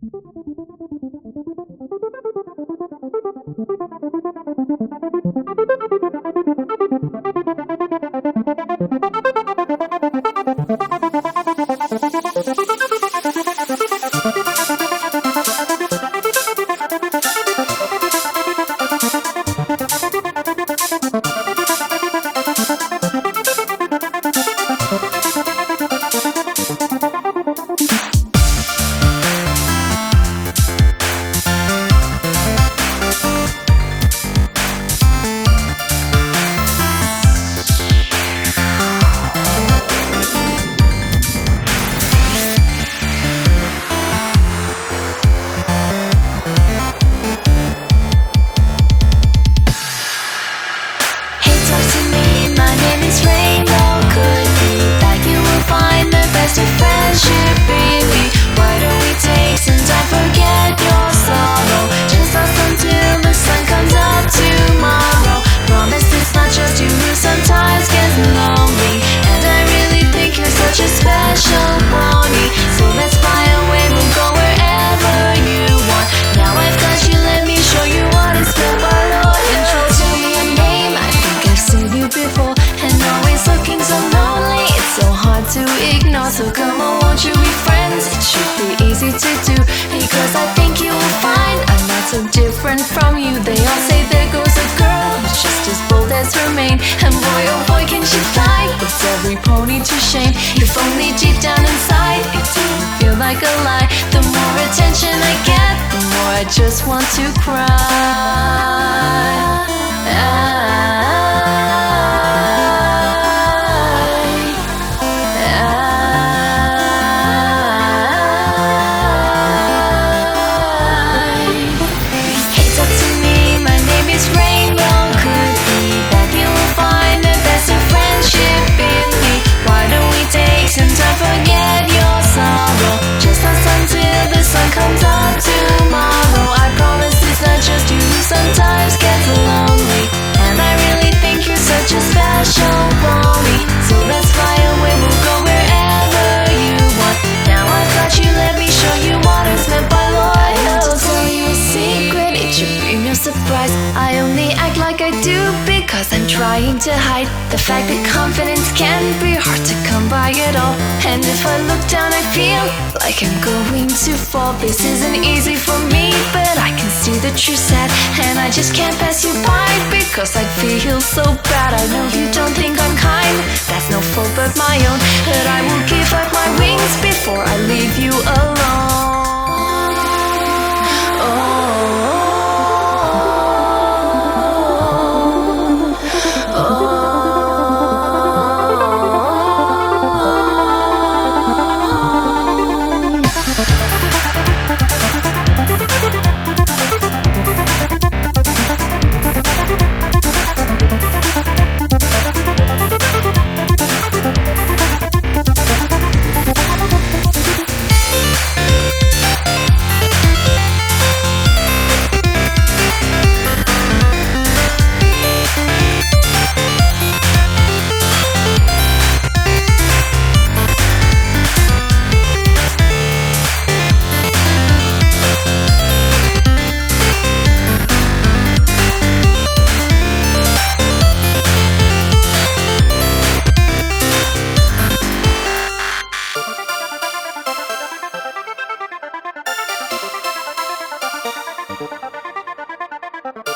To ignore, so come on, won't you be friends? It should be easy to do, because I think you will find I'm not so different from you. They all say there goes a girl who's just as bold as her mane, and boy oh boy can she fly, puts every pony to shame. If only deep down inside it didn't feel like a lie. The more attention I get, the more I just want to cry. Surprise, I only act like I do because I'm trying to hide the fact that confidence can be hard to come by at all. And if I look down I feel like I'm going to fall. This isn't easy for me, but I can see that you're sad, and I just can't pass you by because I'd feel so bad. I know you don't think I'm kind, that's no fault but my own, but I will give up my wings before I leave you alone.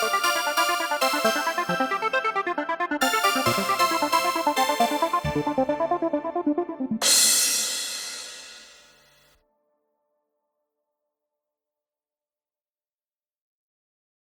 Thank you.